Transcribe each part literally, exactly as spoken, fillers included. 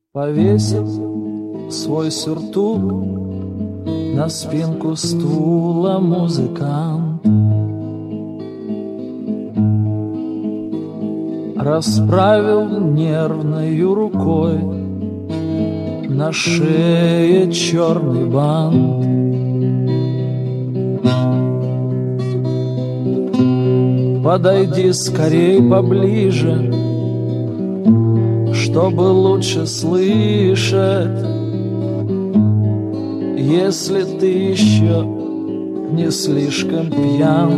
Повесил свой сюртук на спинку стула музыкант. Расправил нервною рукой на шее черный бант. Подойди скорей поближе, чтобы лучше слышать, если ты еще не слишком пьян.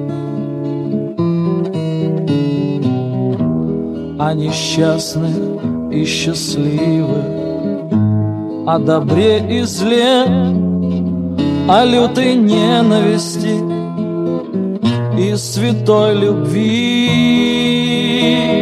О несчастных и счастливых, о добре и зле, о лютой ненависти и святой любви.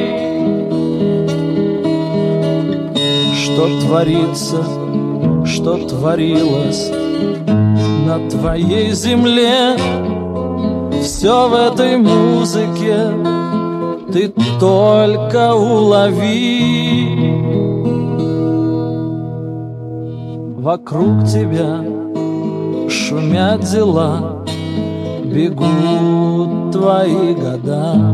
Что творится, что творилось на твоей земле, все в этой музыке ты только улови. Вокруг тебя шумят дела, бегут твои года.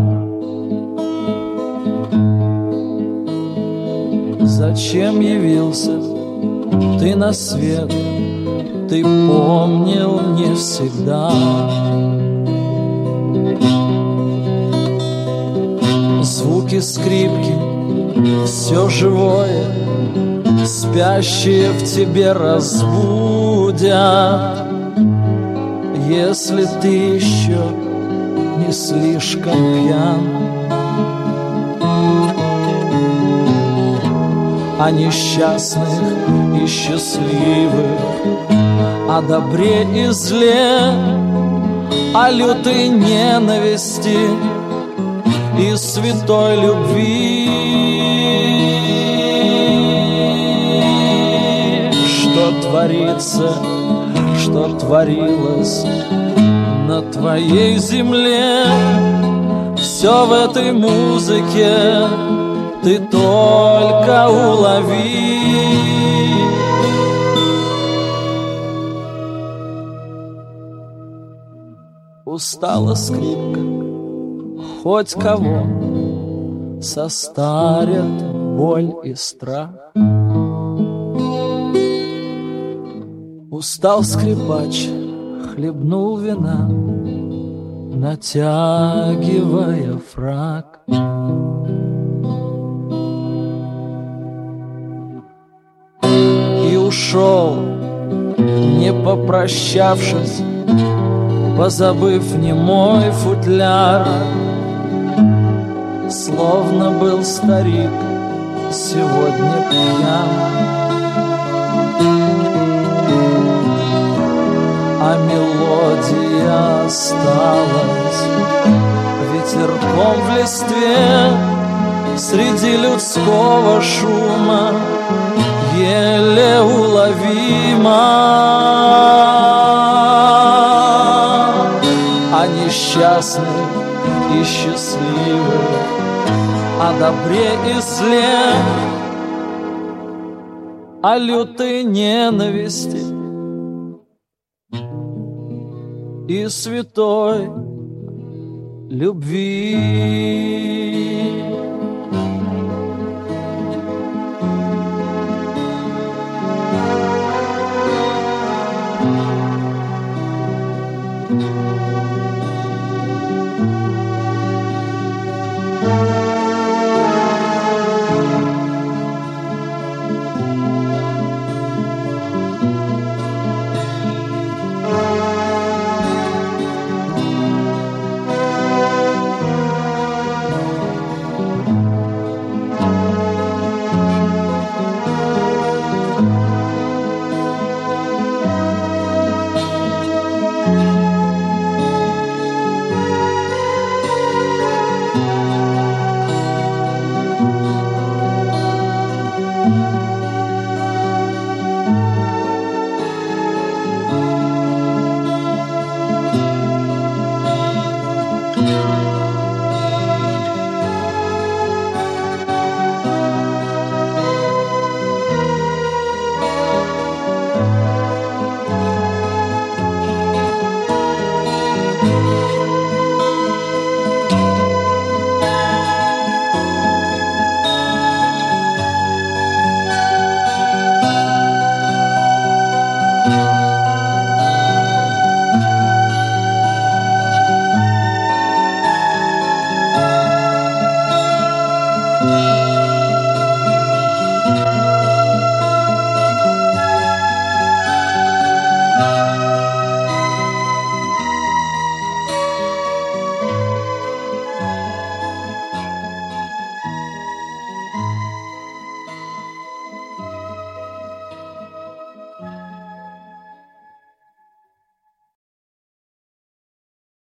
Зачем явился ты на свет, ты помнил не всегда. Звуки скрипки, все живое, спящие в тебе разбудят, если ты еще не слишком пьян. О несчастных и счастливых, о добре и зле, о лютой ненависти и святой любви. Что творится, что творилось на твоей земле, все в этой музыке ты только улови. Устала скрипка, хоть кого состарят боль и страх. Устал скрипач, хлебнул вина, натягивая фрак. И ушел, не попрощавшись, позабыв немой футляр. Словно был старик сегодня пьян, а мелодия осталась ветерком в листве среди людского шума, еле уловима. О несчастных и счастливых, о добре и зле, о лютой ненависти и святой любви.